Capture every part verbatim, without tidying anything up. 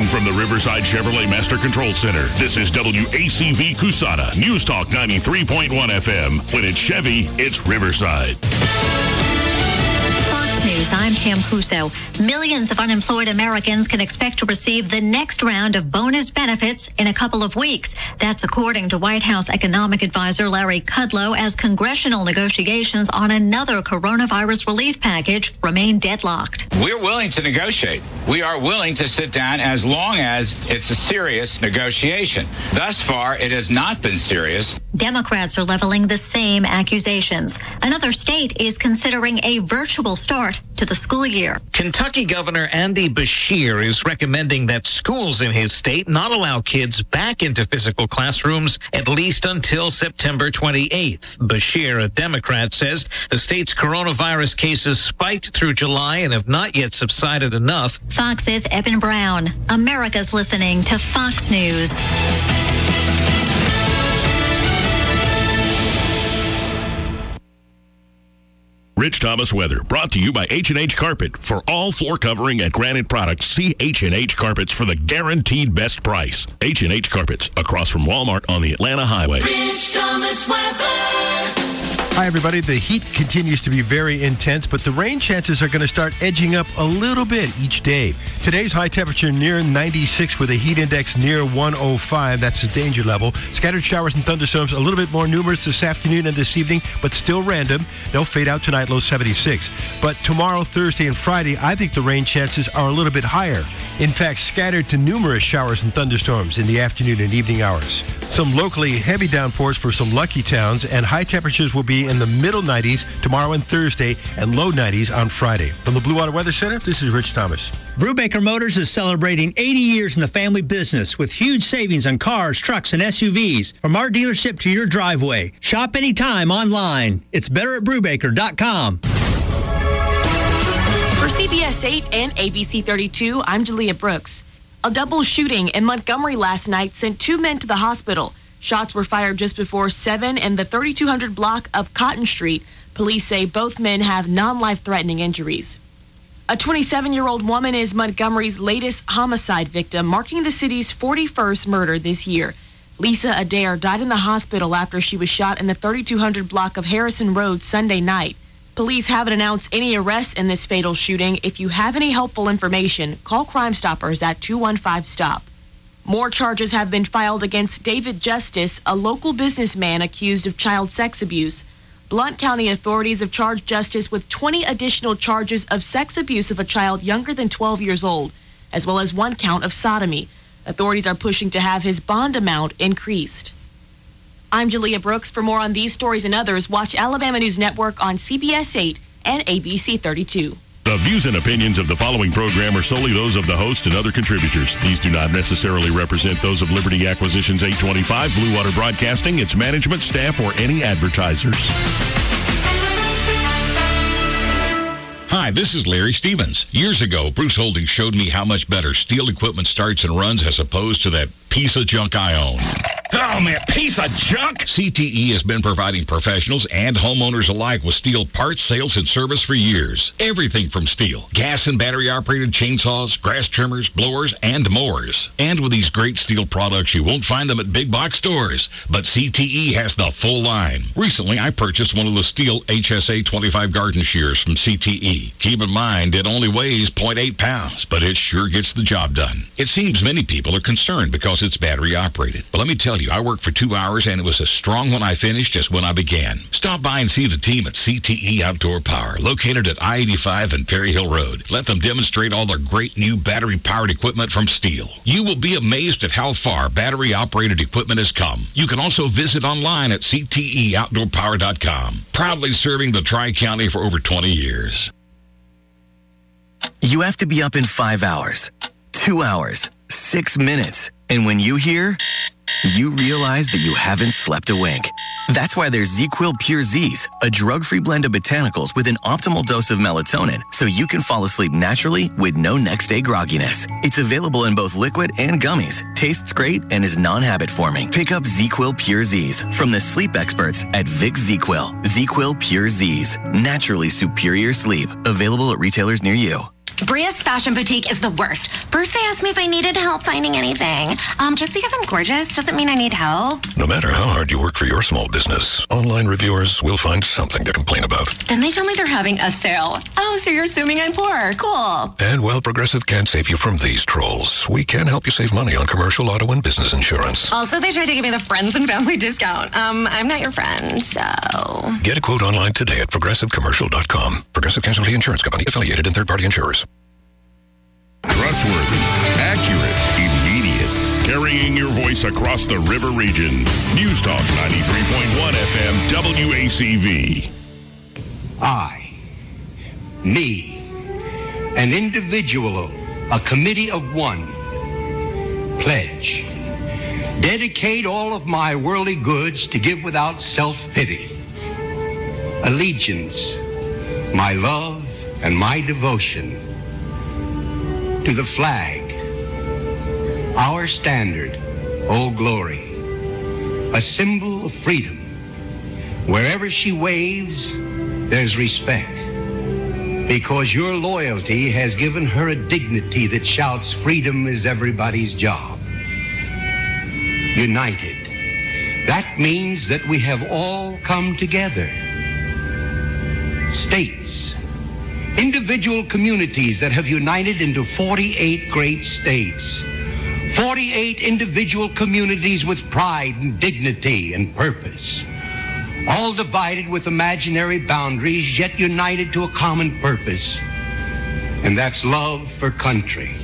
Broadcasting from the Riverside Chevrolet Master Control Center, this is W A C V Cusana, News Talk ninety-three point one F M. When it's Chevy, it's Riverside. News. I'm Pam Puso. Millions of unemployed Americans can expect to receive the next round of bonus benefits in a couple of weeks. That's according to White House economic advisor Larry Kudlow, as congressional negotiations on another coronavirus relief package remain deadlocked. We're willing to negotiate. We are willing to sit down as long as it's a serious negotiation. Thus far, it has not been serious. Democrats are leveling the same accusations. Another state is considering a virtual start to the school year. Kentucky Governor Andy Beshear is recommending that schools in his state not allow kids back into physical classrooms at least until September twenty-eighth. Beshear, a Democrat, says the state's coronavirus cases spiked through July and have not yet subsided enough. Fox's Eben Brown. America's listening to Fox News. Rich Thomas weather, brought to you by H and H Carpet. For all floor covering and granite products, see H and H Carpets for the guaranteed best price. H and H Carpets, across from Walmart on the Atlanta Highway. Rich Thomas weather. Hi, everybody. The heat continues to be very intense, but the rain chances are going to start edging up a little bit each day. Today's high temperature near ninety-six with a heat index near one oh five. That's the danger level. Scattered showers and thunderstorms a little bit more numerous this afternoon and this evening, but still random. They'll fade out tonight, low seventy-six. But tomorrow, Thursday, and Friday, I think the rain chances are a little bit higher. In fact, scattered to numerous showers and thunderstorms in the afternoon and evening hours. Some locally heavy downpours for some lucky towns, and high temperatures will be in the middle nineties tomorrow and Thursday, and low nineties on Friday. From the Blue Water Weather Center, this is Rich Thomas. Brubaker Motors is celebrating eighty years in the family business with huge savings on cars, trucks, and S U Vs. From our dealership to your driveway. Shop anytime online. It's better at brubaker dot com. For C B S eight and A B C thirty-two, I'm Jalea Brooks. A double shooting in Montgomery last night sent two men to the hospital. Shots were fired just before seven in the thirty-two hundred block of Cotton Street. Police say both men have non-life-threatening injuries. A twenty-seven-year-old woman is Montgomery's latest homicide victim, marking the city's forty-first murder this year. Lisa Adair died in the hospital after she was shot in the thirty-two hundred block of Harrison Road Sunday night. Police haven't announced any arrests in this fatal shooting. If you have any helpful information, call Crime Stoppers at two one five stop. More charges have been filed against David Justice, a local businessman accused of child sex abuse. Blount County authorities have charged Justice with twenty additional charges of sex abuse of a child younger than twelve years old, as well as one count of sodomy. Authorities are pushing to have his bond amount increased. I'm Jalea Brooks. For more on these stories and others, watch Alabama News Network on C B S eight and A B C thirty-two. The views and opinions of the following program are solely those of the host and other contributors. These do not necessarily represent those of Liberty Acquisitions eight twenty-five, Blue Water Broadcasting, its management, staff, or any advertisers. Hi, this is Larry Stevens. Years ago, Bruce Holdings showed me how much better steel equipment starts and runs as opposed to that piece of junk I own. Oh, man, piece of junk! C T E has been providing professionals and homeowners alike with steel parts, sales, and service for years. Everything from steel. Gas and battery-operated chainsaws, grass trimmers, blowers, and mowers. And with these great steel products, you won't find them at big box stores. But C T E has the full line. Recently, I purchased one of the steel H S A twenty-five garden shears from C T E. Keep in mind, it only weighs zero point eight pounds, but it sure gets the job done. It seems many people are concerned because it's battery-operated. But let me tell you, I worked for two hours, and it was as strong when I finished as when I began. Stop by and see the team at C T E Outdoor Power, located at I eighty-five and Perry Hill Road. Let them demonstrate all their great new battery-powered equipment from Steel. You will be amazed at how far battery-operated equipment has come. You can also visit online at C T E outdoor power dot com. Proudly serving the Tri-County for over twenty years. You have to be up in five hours, two hours, six minutes. And when you hear, you realize that you haven't slept a wink. That's why there's ZzzQuil Pure Z's, a drug-free blend of botanicals with an optimal dose of melatonin, so you can fall asleep naturally with no next-day grogginess. It's available in both liquid and gummies, tastes great, and is non-habit forming. Pick up ZzzQuil Pure Z's from the sleep experts at Vicks ZzzQuil. ZzzQuil Pure Z's, naturally superior sleep. Available at retailers near you. Bria's Fashion Boutique is the worst. First, they asked me if I needed help finding anything. Um, just because I'm gorgeous doesn't mean I need help. No matter how hard you work for your small business, online reviewers will find something to complain about. Then they tell me they're having a sale. Oh, so you're assuming I'm poor. Cool. And while Progressive can't save you from these trolls, we can help you save money on commercial, auto, and business insurance. Also, they tried to give me the friends and family discount. Um, I'm not your friend, so... Get a quote online today at progressive commercial dot com. Progressive Casualty Insurance Company, affiliated and third-party insurers. Trustworthy, accurate, immediate. Carrying your voice across the river region. News Talk ninety-three point one F M W A C V. I, me, an individual, a committee of one, pledge, dedicate all of my worldly goods to give without self-pity. Allegiance, my love and my devotion to the flag, our standard, Old Glory, a symbol of freedom. Wherever she waves, there's respect, because your loyalty has given her a dignity that shouts freedom is everybody's job. United, that means that we have all come together. States, individual communities that have united into forty-eight great states. forty-eight individual communities with pride and dignity and purpose. All divided with imaginary boundaries, yet united to a common purpose. And that's love for country.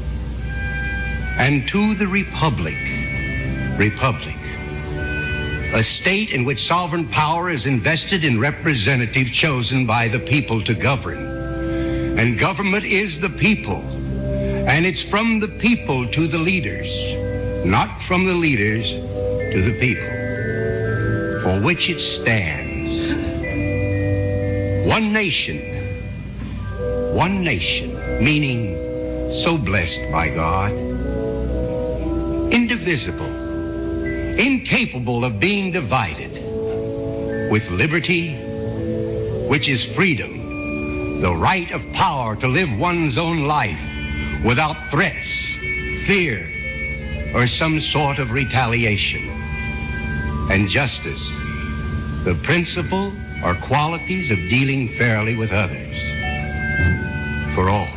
And to the Republic, Republic, a state in which sovereign power is invested in representatives chosen by the people to govern. And government is the people. And it's from the people to the leaders, not from the leaders to the people, for which it stands. One nation, one nation, meaning so blessed by God, indivisible, incapable of being divided, with liberty, which is freedom, the right of power to live one's own life without threats, fear, or some sort of retaliation. And justice, the principle or qualities of dealing fairly with others. For all.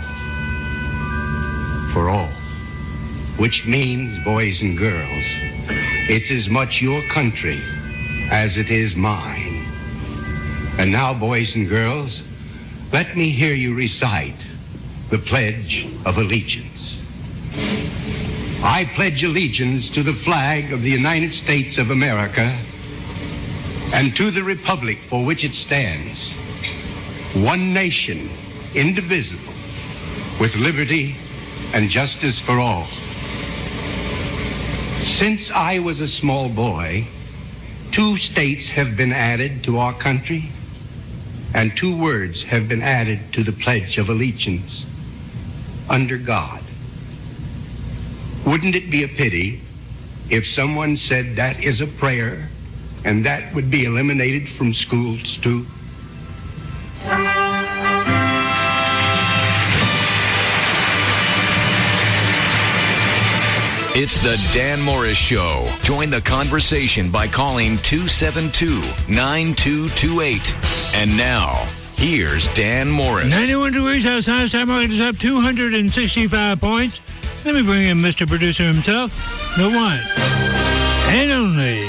For all. Which means, boys and girls, it's as much your country as it is mine. And now, boys and girls, let me hear you recite the Pledge of Allegiance. I pledge allegiance to the flag of the United States of America and to the republic for which it stands, one nation, indivisible, with liberty and justice for all. Since I was a small boy, two states have been added to our country, and two words have been added to the Pledge of Allegiance: under God. Wouldn't it be a pity if someone said that is a prayer and that would be eliminated from schools too? It's the Dan Morris Show. Join the conversation by calling two seven two, nine two two eight. And now, here's Dan Morris. ninety-one degrees outside. Stock market is up two hundred sixty-five points. Let me bring in Mister Producer himself, the one and only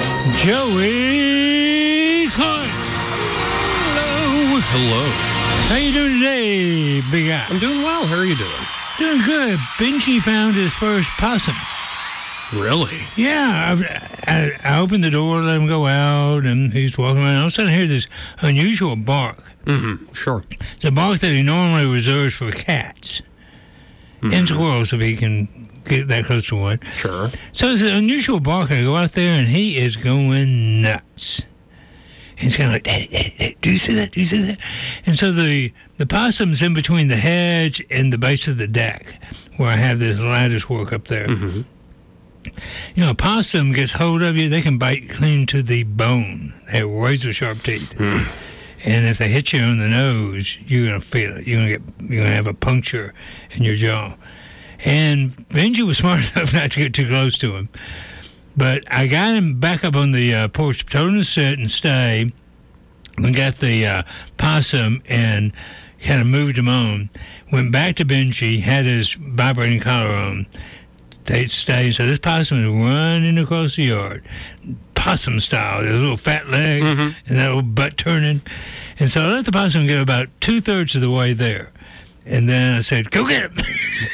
Joey Clark. Hello. Hello. How you doing today, big guy? I'm doing well. How are you doing? Doing good. Benji found his first possum. Really? Yeah. I've, I, I opened the door, let him go out, and he's walking around. All of a sudden, I hear this unusual bark. Mm-hmm. Sure. It's a bark that he normally reserves for cats mm-hmm. and squirrels, if he can get that close to one. Sure. So it's an unusual bark. I go out there, and he is going nuts. He's kind of like, Daddy, Daddy, Daddy, do you see that? Do you see that? And so the, the possum's in between the hedge and the base of the deck, where I have this lattice work up there. Mm-hmm. You know, a possum gets hold of you, they can bite clean to the bone. They have razor sharp teeth. Mm. and if they hit you on the nose, you're gonna feel it. You're gonna get, you're gonna have a puncture in your jaw. And Benji was smart enough not to get too close to him. But I got him back up on the uh, porch, told him to sit and stay. We got the uh, possum and kind of moved him on. Went back to Benji, had his vibrating collar on. They stayed. So this possum is running across the yard, possum style. There's a little fat leg mm-hmm. and that little butt turning. And so I let the possum get about two thirds of the way there. And then I said, go get him.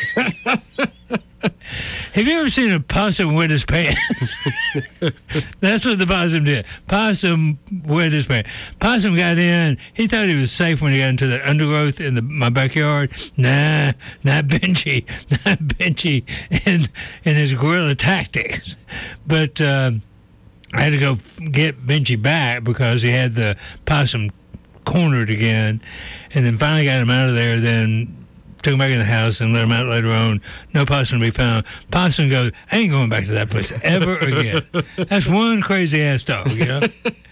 Have you ever seen a possum wet his pants? That's what the possum did. Possum wet his pants. Possum got in. He thought he was safe when he got into the undergrowth in the, my backyard. Nah, not Benji. Not Benji and, and his guerrilla tactics. But uh, I had to go get Benji back because he had the possum cornered again. And then finally got him out of there. Then took him back in the house and let him out later on. No possum to be found. Possum goes, I ain't going back to that place ever again. That's one crazy-ass dog, you know?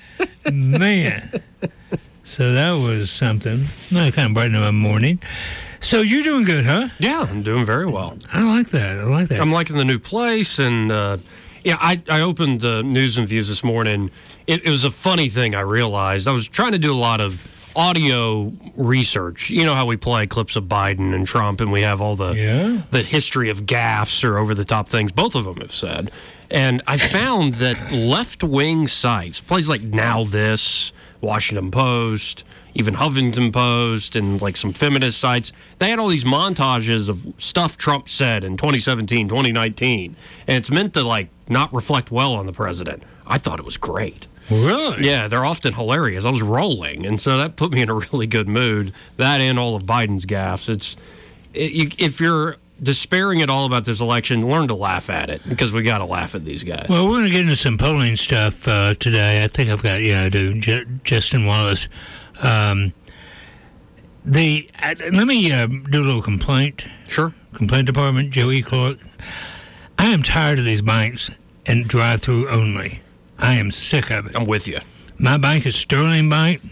Man. So that was something. That kind of brightened up my morning. So you're doing good, huh? Yeah, I'm doing very well. I like that. I like that. I'm liking the new place. And, uh, yeah, I, I opened the News and Views this morning. It, it was a funny thing I realized. I was trying to do a lot of audio research. You know how we play clips of Biden and Trump, and we have all the yeah. the history of gaffes or over-the-top things both of them have said. And I found that left-wing sites, places like Now This, Washington Post, even Huffington Post, and like some feminist sites, they had all these montages of stuff Trump said in twenty seventeen, twenty nineteen, and it's meant to like not reflect well on the president. I thought it was great. Really? Yeah, they're often hilarious. I was rolling, and so that put me in a really good mood. That and all of Biden's gaffes. It's it, you, if you're despairing at all about this election, learn to laugh at it, because we got to laugh at these guys. Well, we're going to get into some polling stuff uh, today. I think I've got, yeah, I do. J- Justin Wallace. Um, the uh, let me uh, do a little complaint. Sure. Complaint department, Joey Clark. I am tired of these banks and drive-through only. I am sick of it. I'm with you. My bank is Sterling Bank.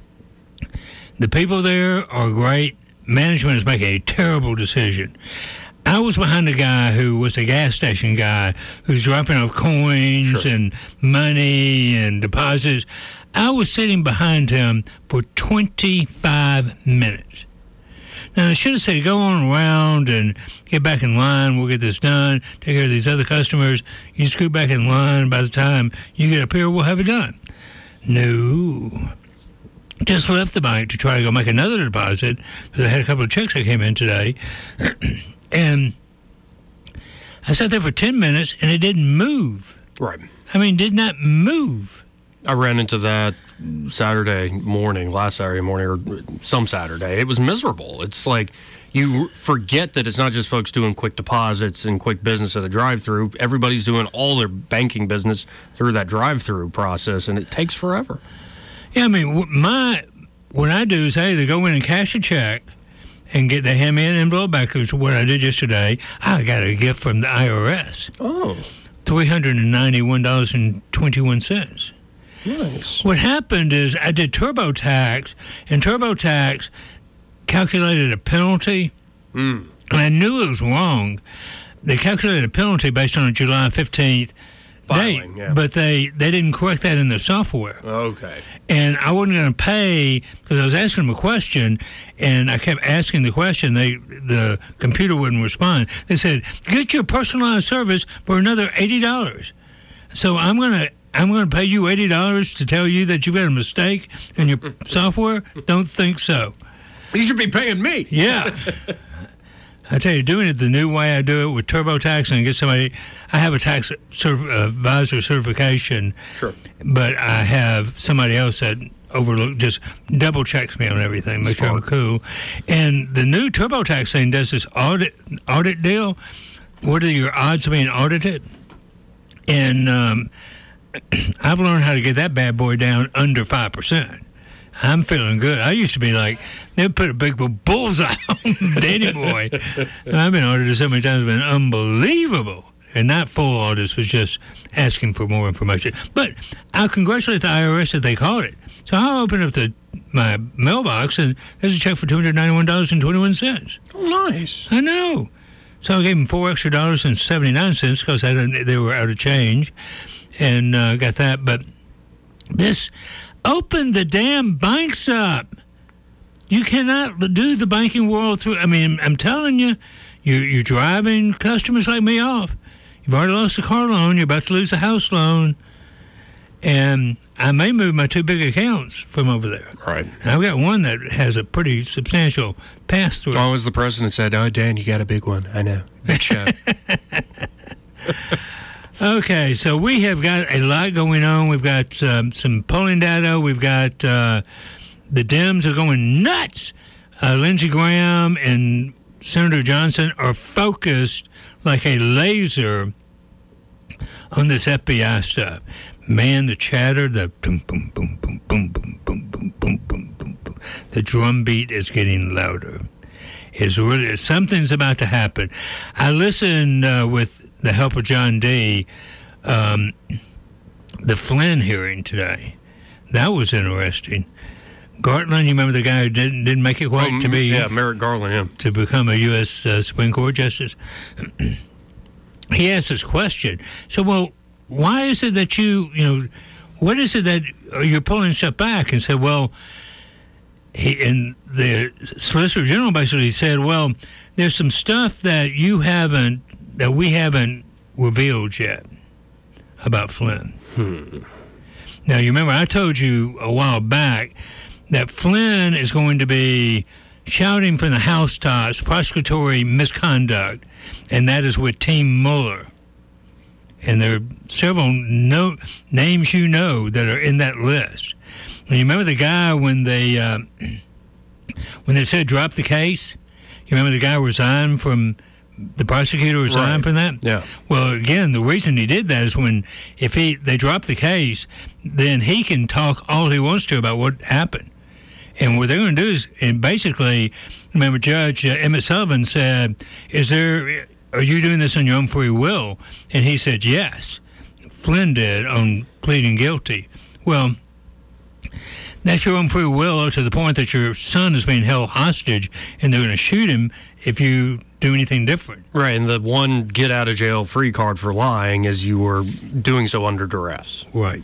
The people there are great. Management is making a terrible decision. I was behind a guy who was a gas station guy who's dropping off coins sure. and money and deposits. I was sitting behind him for twenty-five minutes. Now, they should have said, go on around and get back in line. We'll get this done. Take care of these other customers. You scoot back in line. By the time you get up here, we'll have it done. No. Just left the bank to try to go make another deposit because I had a couple of checks that came in today. And I sat there for ten minutes, and it didn't move. Right. I mean, did not move. I ran into that Saturday morning, last Saturday morning, or some Saturday. It was miserable. It's like you forget that it's not just folks doing quick deposits and quick business at a drive-through. Everybody's doing all their banking business through that drive-through process, and it takes forever. Yeah, I mean, my what I do is, hey, they go in and cash a check and get they hand me an envelope back, which is what I did yesterday. I got a gift from the I R S. Oh. three hundred ninety-one dollars and twenty-one cents. Nice. What happened is I did TurboTax, and TurboTax calculated a penalty, mm. and I knew it was wrong. They calculated a penalty based on a July fifteenth Filing, date, yeah. but they, they didn't correct that in the software. Okay. And I wasn't going to pay because I was asking them a question, and I kept asking the question. They the computer wouldn't respond. They said, "Get your personalized service for another eighty dollars." So I'm gonna I'm gonna pay you eighty dollars to tell you that you've got a mistake in your software. Don't think so. You should be paying me. Yeah. I tell you, doing it the new way I do it with TurboTax and get somebody. I have a tax cerf, uh, advisor certification, sure, but I have somebody else that overlook just double checks me on everything, make sure I'm cool. And the new TurboTax thing does this audit audit deal. What are your odds of being audited? And um, I've learned how to get that bad boy down under five percent. I'm feeling good. I used to be like, they'd put a big bullseye on Danny Boy. And I've been audited so many times, it's been unbelievable. And not full audits, was just asking for more information. But I congratulate the I R S that they caught it. So I opened up the my mailbox, and there's a check for two hundred ninety-one dollars and twenty-one cents. Oh, nice. I know. So I gave him four extra dollars and seventy-nine cents because they were out of change, and uh, got that. But this opened the damn banks up. You cannot do the banking world through. I mean, I'm telling you, you're, you're driving customers like me off. You've already lost a car loan. You're about to lose a house loan. And I may move my two big accounts from over there. Right. And I've got one that has a pretty substantial pass-through. Oh, as the president said, oh, Dan, you got a big one. I know. Big shot. Okay, so we have got a lot going on. We've got um, some polling data. We've got uh, the Dems are going nuts. Uh, Lindsey Graham and Senator Johnson are focused like a laser on this F B I stuff. Man, the chatter, the boom, boom, boom, boom, boom, boom, boom, boom, boom, boom, boom, boom. The drum beat is getting louder. It's really something's about to happen. I listened uh, with the help of John D. Um, the Flynn hearing today. That was interesting. Garland, you remember the guy who didn't didn't make it quite um, to be yeah Merrick Garland, yeah. to become a U S Uh, Supreme Court justice. He asked this question. So, well, why is it that you, you know, what is it that you're pulling stuff back? And said, well, he, and the Solicitor General basically said, well, there's some stuff that you haven't, that we haven't revealed yet about Flynn. Hmm. Now, you remember I told you a while back that Flynn is going to be shouting from the housetops prosecutory misconduct, and that is with Team Mueller. And there are several no, names you know that are in that list. And you remember the guy when they uh, when they said drop the case? You remember the guy resigned from, the prosecutor resigned right. from that? Yeah. Well, again, the reason he did that is when, if he they drop the case, then he can talk all he wants to about what happened. And what they're going to do is, and basically, remember Judge uh, Emmett Sullivan said, is there... are you doing this on your own free will? And he said, yes. Flynn did on pleading guilty. Well, that's your own free will to the point that your son is being held hostage and they're going to shoot him if you do anything different. Right, and the one get out of jail free card for lying is you were doing so under duress. Right.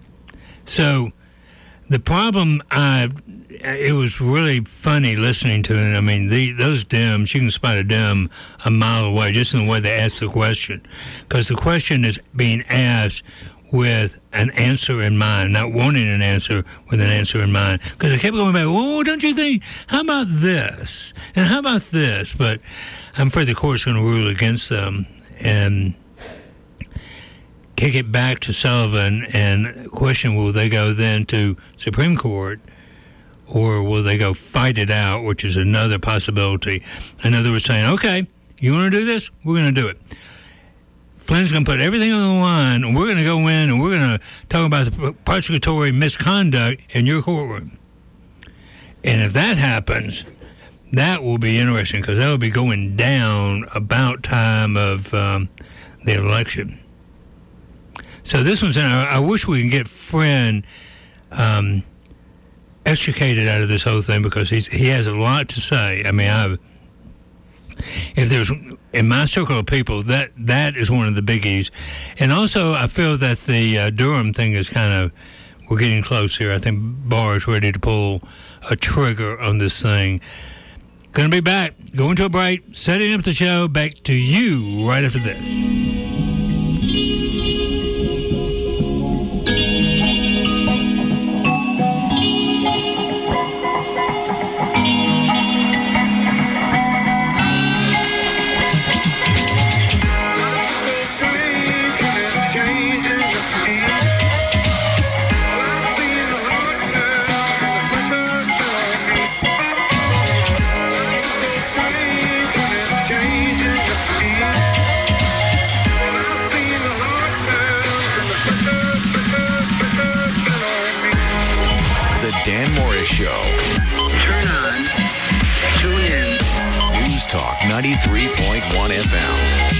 So the problem, I, it was really funny listening to it. I mean, the, those Dems, you can spot a Dem a mile away just in the way they ask the question. Because the question is being asked with an answer in mind, not wanting an answer with an answer in mind. Because they kept going back, oh, don't you think, how about this? And how about this? But I'm afraid the court's going to rule against them and kick it back to Sullivan and question, will they go then to Supreme Court or will they go fight it out, which is another possibility. Another was saying, okay, you want to do this? We're going to do it. Flynn's going to put everything on the line, and we're going to go in and we're going to talk about the prosecutory misconduct in your courtroom. And if that happens, that will be interesting because that will be going down about time of um, the election. So this one's in, I, I wish we could get Friend um, extricated out of this whole thing because he's, he has a lot to say. I mean, I've, if there's, in my circle of people, that that is one of the biggies. And also, I feel that the uh, Durham thing is kind of, we're getting close here. I think Barr is ready to pull a trigger on this thing. Going to be back, going to a break, setting up the show, back to you right after this. Dan Morris Show. Turn on. Tune in. News Talk ninety-three point one F M.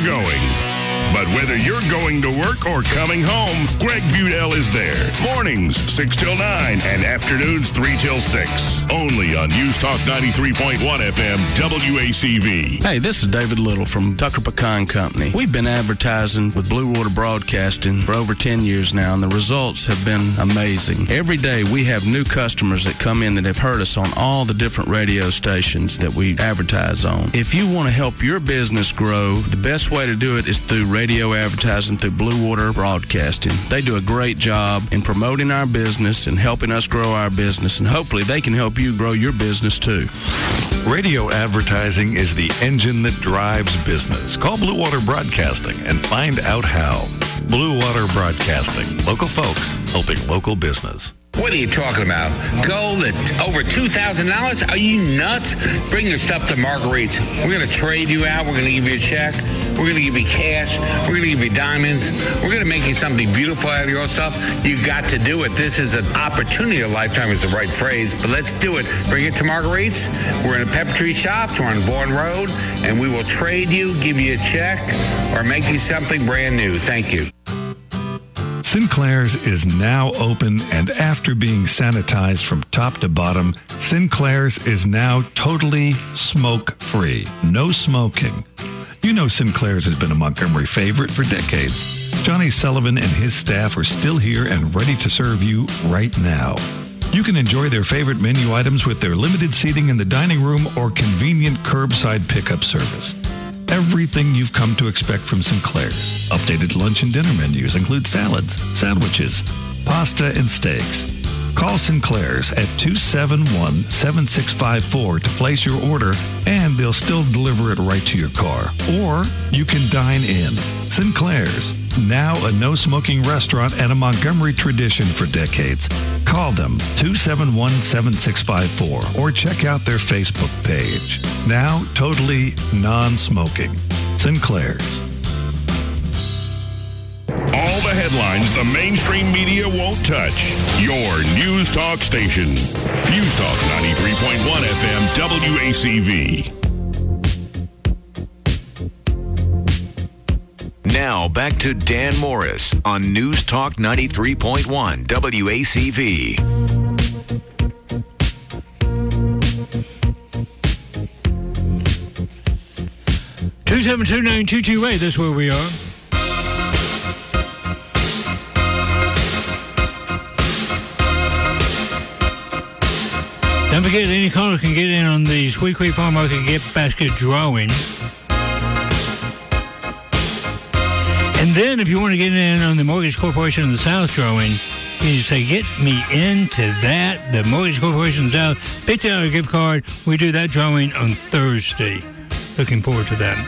going. But whether you're going to work or coming home, Greg Budell is there. Mornings, six till nine, and afternoons, three till six. Only on News Talk ninety-three point one F M, W A C V. Hey, this is David Little from Tucker Pecan Company. We've been advertising with Blue Water Broadcasting for over ten years now, and the results have been amazing. Every day we have new customers that come in that have heard us on all the different radio stations that we advertise on. If you want to help your business grow, the best way to do it is through radio advertising through Blue Water Broadcasting. They do a great job in promoting our business and helping us grow our business, and hopefully they can help you grow your business too. Radio advertising is the engine that drives business. Call Blue Water Broadcasting and find out how. Blue Water Broadcasting. Local folks helping local business. What are you talking about? Gold at over two thousand dollars? Are you nuts? Bring your stuff to Marguerite's. We're going to trade you out. We're going to give you a check. We're going to give you cash. We're going to give you diamonds. We're going to make you something beautiful out of your stuff. You got to do it. This is an opportunity. A lifetime is the right phrase, but let's do it. Bring it to Marguerite's. We're in a Pepper Tree Shops. We're on Vaughan Road, and we will trade you, give you a check, or make you something brand new. Thank you. Sinclair's is now open, and after being sanitized from top to bottom, Sinclair's is now totally smoke-free. No smoking. You know Sinclair's has been a Montgomery favorite for decades. Johnny Sullivan and his staff are still here and ready to serve you right now. You can enjoy their favorite menu items with their limited seating in the dining room or convenient curbside pickup service. Everything you've come to expect from Sinclair's. Updated lunch and dinner menus include salads, sandwiches, pasta, and steaks. Call Sinclair's at two seven one, seven six five four to place your order, and they'll still deliver it right to your car. Or you can dine in. Sinclair's, now a no-smoking restaurant and a Montgomery tradition for decades. Call them two seven one, seven six five four or check out their Facebook page. Now totally non-smoking. Sinclair's. All the headlines the mainstream media won't touch. Your News Talk station. News Talk ninety-three point one F M, W A C V. Now back to Dan Morris on News Talk ninety-three point one W A C V. two seven two, nine two two eight, that's where we are. Don't forget, any caller can get in on the Sweet Creek Farm Market Gift Basket drawing. And then if you want to get in on the Mortgage Corporation of the South drawing, you say, get me into that. The Mortgage Corporation of the South, fifty dollars gift card. We do that drawing on Thursday. Looking forward to that.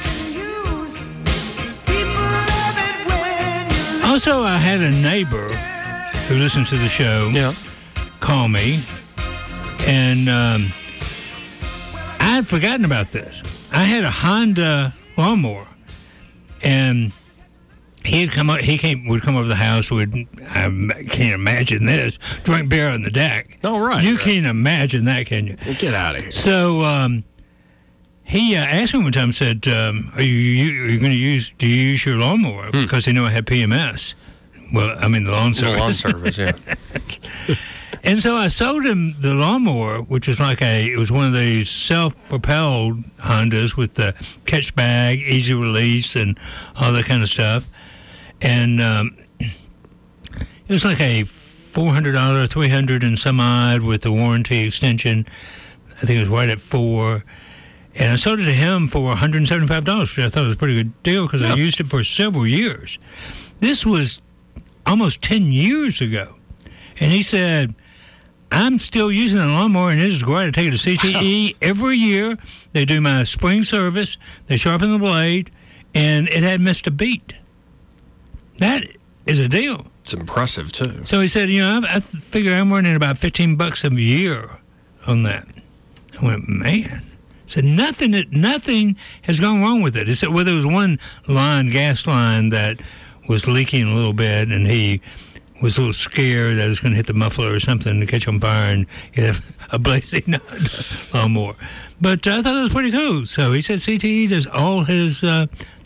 Also, I had a neighbor who listens to the show yeah. call me, and um, I had forgotten about this. I had a Honda lawnmower, and he had come up, he came would come over the house. Would I can't imagine this? Drink beer on the deck. Oh right, you right. can't imagine that, can you? Well, get out of here. So um, he uh, asked me one time. Said, um, "Are you, you are you going to use? Do you use your lawnmower?" Hmm. Because he knew I had P M S. Well, I mean the lawn service. The lawn service, yeah. And so I sold him the lawnmower, which was like a, it was one of these self-propelled Hondas with the catch bag, easy release, and all that kind of stuff. And um, it was like a four hundred dollars, three hundred dollars and some odd with the warranty extension. I think it was right at four. And I sold it to him for one hundred seventy-five dollars, which I thought was a pretty good deal because yep. I used it for several years. This was almost ten years ago. And he said, I'm still using the lawnmower, and it is great. I take it to C T E every year. They do my spring service. They sharpen the blade, and it hadn't missed a beat. That is a deal. It's impressive, too. So he said, you know, I, I figure I'm running about fifteen bucks a year on that. I went, man. He said, nothing, nothing has gone wrong with it. He said, well, there was one line, gas line, that was leaking a little bit, and he was a little scared that it was going to hit the muffler or something to catch on fire and he'd have a blazing lawnmower. But uh, I thought that was pretty cool. So he said C T E does all his uh,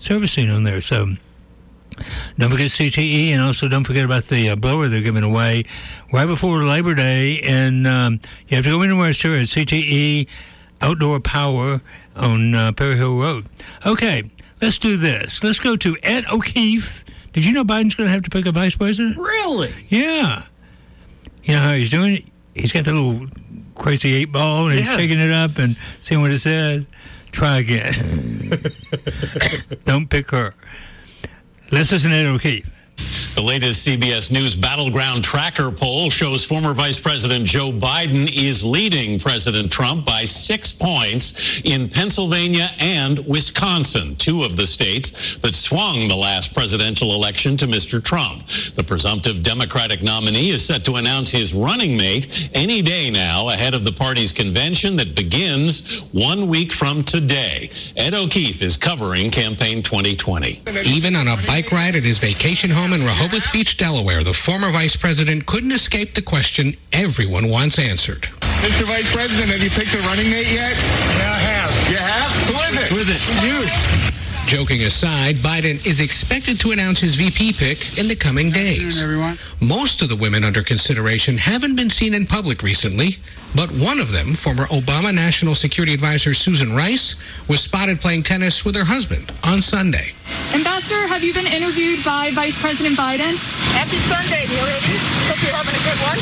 servicing on there. So don't forget C T E, and also don't forget about the uh, blower they're giving away right before Labor Day. And um, you have to go anywhere, sure, at C T E Outdoor Power on uh, Perry Hill Road. Okay, let's do this. Let's go to Ed O'Keefe. Did you know Biden's going to have to pick a vice president? Really? Yeah. You know how he's doing it? He's got the little crazy eight ball, and yeah. he's taking it up and seeing what it said. Try again. Don't pick her. Let's listen to Ed O'Keefe. The latest C B S News Battleground Tracker poll shows former Vice President Joe Biden is leading President Trump by six points in Pennsylvania and Wisconsin, two of the states that swung the last presidential election to Mister Trump. The presumptive Democratic nominee is set to announce his running mate any day now ahead of the party's convention that begins one week from today. Ed O'Keefe is covering Campaign twenty twenty. Even on a bike ride at his vacation home in Rehoboth Beach, Delaware, the former vice president couldn't escape the question everyone wants answered. Mister Vice President, have you picked a running mate yet? Yeah, I have. You have? Who is it? Who is it? You. Joking aside, Biden is expected to announce his V P pick in the coming days. Everyone. Most of the women under consideration haven't been seen in public recently, but one of them, former Obama National Security Advisor Susan Rice, was spotted playing tennis with her husband on Sunday. Ambassador, have you been interviewed by Vice President Biden? Happy Sunday, dear ladies. Hope you're having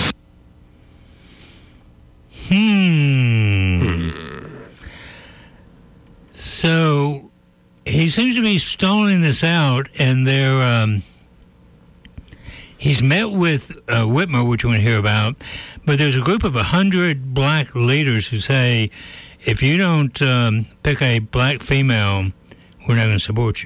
a good one. Hmm. So he seems to be stalling this out, and they're um, he's met with uh, Whitmer, which you want to hear about, but there's a group of one hundred black leaders who say, if you don't um, pick a black female, we're not going to support you.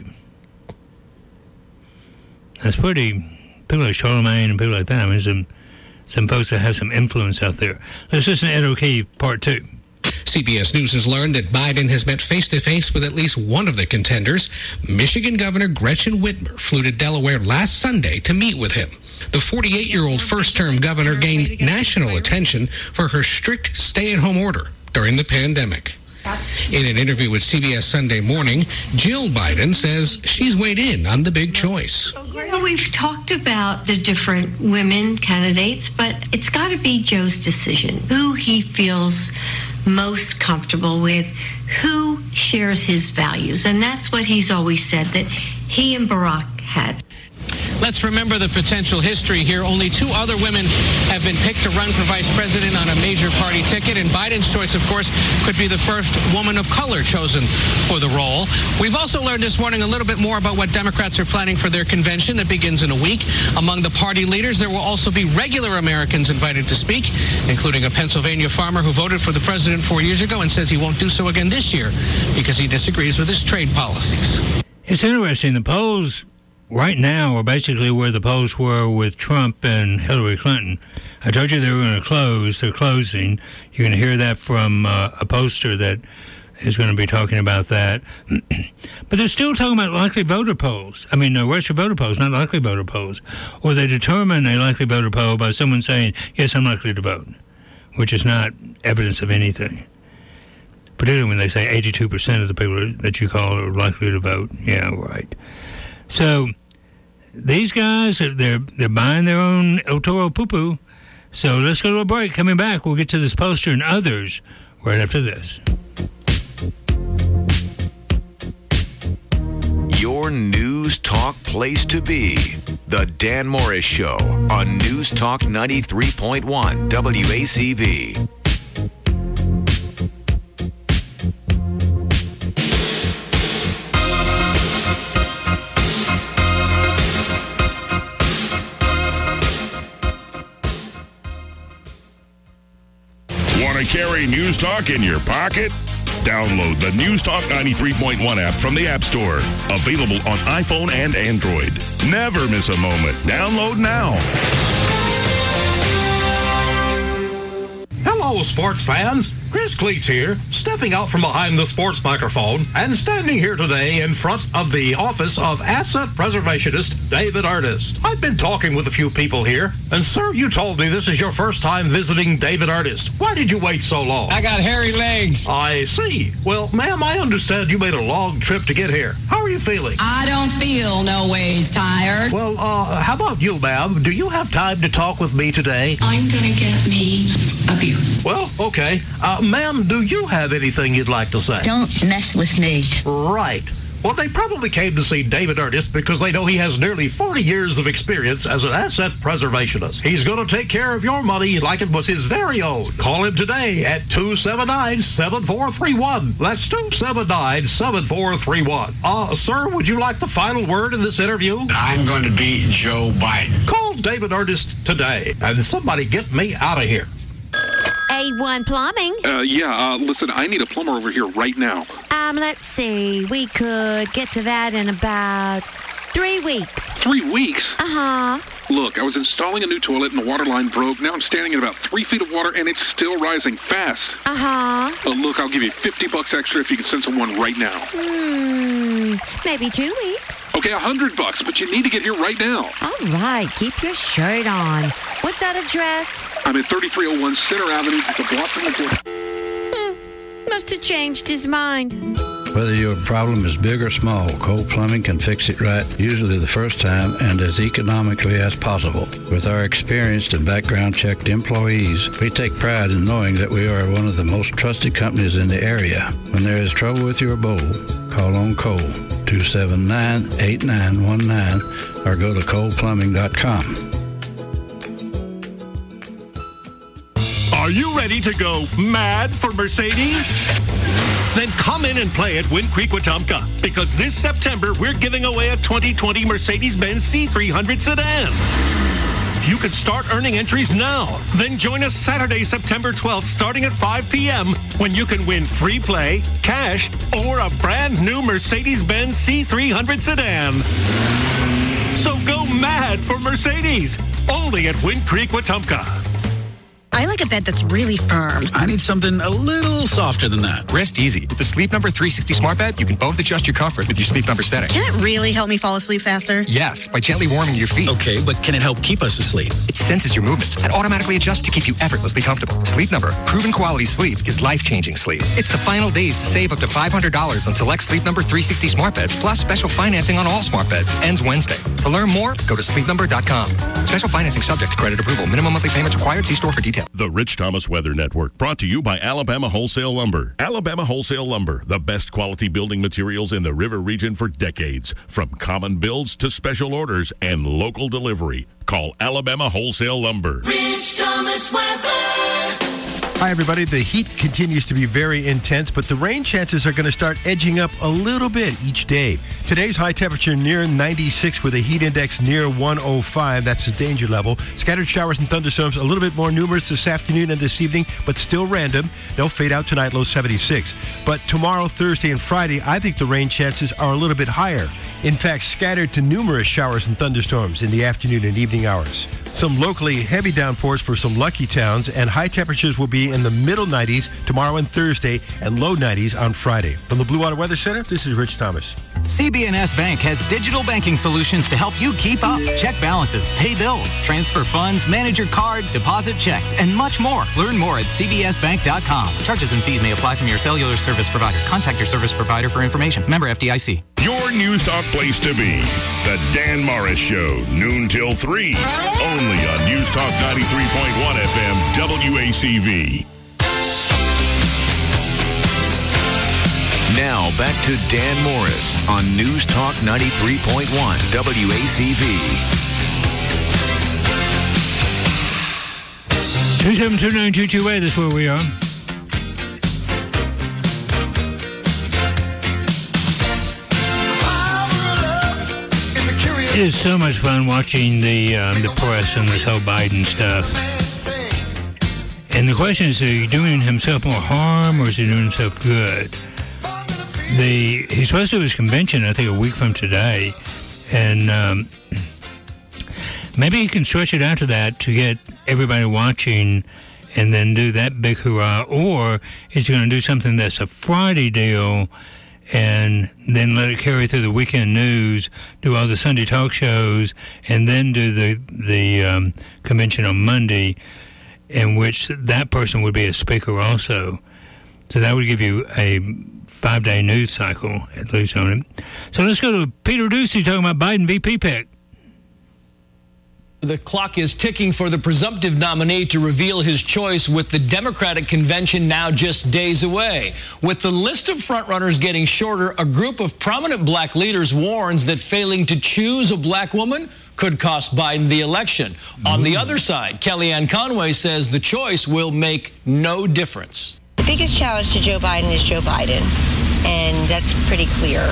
That's pretty, people like Charlemagne and people like that. I mean, some, some folks that have some influence out there. Let's listen to Ed O'Keefe, part two. C B S News has learned that Biden has met face-to-face with at least one of the contenders. Michigan Governor Gretchen Whitmer flew to Delaware last Sunday to meet with him. The forty-eight-year-old first-term governor gained national attention for her strict stay-at-home order during the pandemic. In an interview with C B S Sunday Morning, Jill Biden says she's weighed in on the big choice. You know, we've talked about the different women candidates, but it's got to be Joe's decision, who he feels most comfortable with, who shares his values. And that's what he's always said that he and Barack had. Let's remember the potential history here. Only two other women have been picked to run for vice president on a major party ticket, and Biden's choice, of course, could be the first woman of color chosen for the role. We've also learned this morning a little bit more about what Democrats are planning for their convention that begins in a week. Among the party leaders, there will also be regular Americans invited to speak, including a Pennsylvania farmer who voted for the president four years ago and says he won't do so again this year because he disagrees with his trade policies. It's interesting. The polls right now are basically where the polls were with Trump and Hillary Clinton. I told you they were going to close. They're closing. You're going to hear that from uh, a poster that is going to be talking about that. But they're still talking about likely voter polls. I mean, no, registered voter polls, not likely voter polls. Or they determine a likely voter poll by someone saying, yes, I'm likely to vote, which is not evidence of anything. Particularly when they say eighty-two percent of the people that you call are likely to vote. Yeah, right. So these guys, they're they're buying their own El Toro poo-poo. So let's go to a break. Coming back, we'll get to this poster and others right after this. Your News Talk place to be. The Dan Morris Show on News Talk ninety-three point one W A C V. Want to carry News Talk in your pocket? Download the News Talk ninety-three point one app from the App Store. Available on iPhone and Android. Never miss a moment. Download now. Hello, sports fans. Chris Cleats here, stepping out from behind the sports microphone and standing here today in front of the office of asset preservationist David Artist. I've been talking with a few people here, and sir, you told me this is your first time visiting David Artist. Why did you wait so long? I got hairy legs. I see. Well, ma'am, I understand you made a long trip to get here. How are you feeling? I don't feel no ways tired. Well, uh, how about you, ma'am? Do you have time to talk with me today? I'm gonna get me a beer. Well, okay. Uh, ma'am, do you have anything you'd like to say? Don't mess with me. Right. Well, they probably came to see David Artist because they know he has nearly forty years of experience as an asset preservationist. He's going to take care of your money like it was his very own. Call him today at two seven nine, seven four three one. That's two seven nine, seven four three one. Uh, sir, would you like the final word in this interview? I'm going to beat Joe Biden. Call David Artist today, and somebody get me out of here. A one Plumbing. Uh, yeah, uh, listen, I need a plumber over here right now. Um, let's see. We could get to that in about three weeks. Three weeks? Uh-huh. Look, I was installing a new toilet and the water line broke. Now I'm standing in about three feet of water and it's still rising fast. Uh-huh. Uh, look, I'll give you fifty bucks extra if you can send someone right now. Hmm, maybe two weeks. Okay, a hundred bucks, but you need to get here right now. All right, keep your shirt on. What's that address? I'm at thirty-three oh one Center Avenue. It's a block from the door. Hmm, must have changed his mind. Whether your problem is big or small, Cole Plumbing can fix it right, usually the first time and as economically as possible. With our experienced and background-checked employees, we take pride in knowing that we are one of the most trusted companies in the area. When there is trouble with your bowl, call on Cole, two seven nine, eight nine one nine, or go to cole plumbing dot com. Are you ready to go mad for Mercedes? Then come in and play at Wind Creek Wetumpka, because this September we're giving away a twenty twenty Mercedes-Benz C three hundred sedan. You can start earning entries now. Then join us Saturday, September twelfth, starting at five p.m. when you can win free play, cash, or a brand new Mercedes-Benz C three hundred sedan. So go mad for Mercedes, only at Wind Creek Wetumpka. I like a bed that's really firm. I need something a little softer than that. Rest easy. With the Sleep Number three sixty Smart Bed, you can both adjust your comfort with your Sleep Number setting. Can it really help me fall asleep faster? Yes, by gently warming your feet. Okay, but can it help keep us asleep? It senses your movements and automatically adjusts to keep you effortlessly comfortable. Sleep Number, proven quality sleep is life-changing sleep. It's the final days to save up to five hundred dollars on select Sleep Number three sixty Smart Beds, plus special financing on all smart beds. Ends Wednesday. To learn more, go to sleep number dot com. Special financing subject to credit approval. Minimum monthly payments required. See store for details. The Rich Thomas Weather Network, brought to you by Alabama Wholesale Lumber. Alabama Wholesale Lumber, the best quality building materials in the river region for decades. From common builds to special orders and local delivery. Call Alabama Wholesale Lumber. Rich Thomas Weather. Hi, everybody. The heat continues to be very intense, but the rain chances are going to start edging up a little bit each day. Today's high temperature near ninety-six with a heat index near one oh five. That's the danger level. Scattered showers and thunderstorms a little bit more numerous this afternoon and this evening, but still random. They'll fade out tonight, low seventy-six. But tomorrow, Thursday, and Friday, I think the rain chances are a little bit higher. In fact, scattered to numerous showers and thunderstorms in the afternoon and evening hours. Some locally heavy downpours for some lucky towns, and high temperatures will be in the middle nineties tomorrow and Thursday, and low nineties on Friday. From the Blue Water Weather Center, this is Rich Thomas. C B N S Bank has digital banking solutions to help you keep up. Check balances, pay bills, transfer funds, manage your card, deposit checks, and much more. Learn more at c b s bank dot com. Charges and fees may apply from your cellular service provider. Contact your service provider for information. Member F D I C. Your News Talk place to be. The Dan Morris Show, noon till three. Only on News Talk ninety-three point one F M, W A C V. Now, back to Dan Morris on News Talk ninety-three point one W A C V. two seven two nine two two eight, that's where we are. It is so much fun watching the um, the press and this whole Biden stuff. And the question is, are you doing himself more harm or is he doing himself good? The he's supposed to do his convention, I think, a week from today, and um, maybe he can stretch it out to that to get everybody watching, and then do that big hurrah. Or is he going to do something that's a Friday deal, and then let it carry through the weekend news, do all the Sunday talk shows, and then do the the um, convention on Monday, in which that person would be a speaker also. So that would give you a five-day news cycle, at least on it. So let's go to Peter Doocy talking about Biden V P pick. The clock is ticking for the presumptive nominee to reveal his choice, with the Democratic convention now just days away. With the list of frontrunners getting shorter, a group of prominent black leaders warns that failing to choose a black woman could cost Biden the election. Mm. On the other side, Kellyanne Conway says the choice will make no difference. The biggest challenge to Joe Biden is Joe Biden, and that's pretty clear.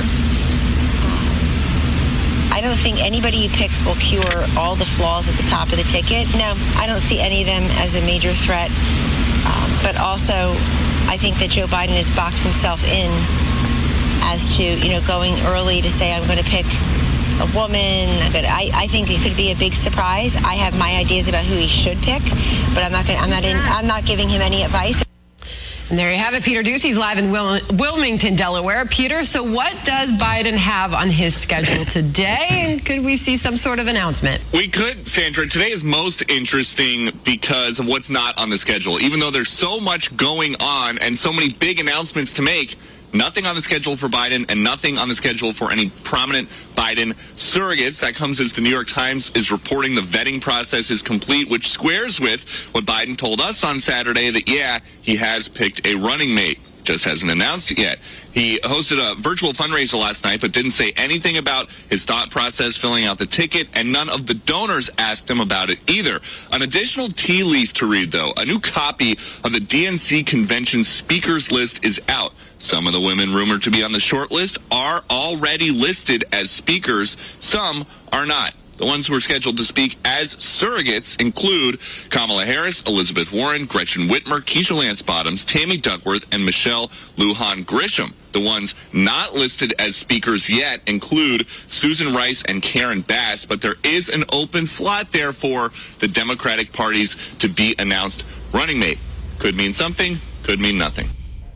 I don't think anybody he picks will cure all the flaws at the top of the ticket. No, I don't see any of them as a major threat. Um, but also, I think that Joe Biden has boxed himself in as to, you know, going early to say, I'm going to pick a woman. I, I think it could be a big surprise. I have my ideas about who he should pick, but I'm not going. I'm not in. I'm not giving him any advice. And there you have it. Peter Doocy's live in Wil- Wilmington, Delaware. Peter, so what does Biden have on his schedule today? And could we see some sort of announcement? We could, Sandra. Today is most interesting because of what's not on the schedule. Even though there's so much going on and so many big announcements to make, nothing on the schedule for Biden and nothing on the schedule for any prominent Biden surrogates. That comes as the New York Times is reporting the vetting process is complete, which squares with what Biden told us on Saturday that, yeah, he has picked a running mate. Just hasn't announced it yet. He hosted a virtual fundraiser last night, but didn't say anything about his thought process filling out the ticket, and none of the donors asked him about it either. An additional tea leaf to read, though. A new copy of the D N C convention speakers list is out. Some of the women rumored to be on the short list are already listed as speakers. Some are not. The ones who are scheduled to speak as surrogates include Kamala Harris, Elizabeth Warren, Gretchen Whitmer, Keisha Lance Bottoms, Tammy Duckworth, and Michelle Lujan Grisham. The ones not listed as speakers yet include Susan Rice and Karen Bass, but there is an open slot there for the Democratic Party's to be announced running mate. Could mean something, could mean nothing.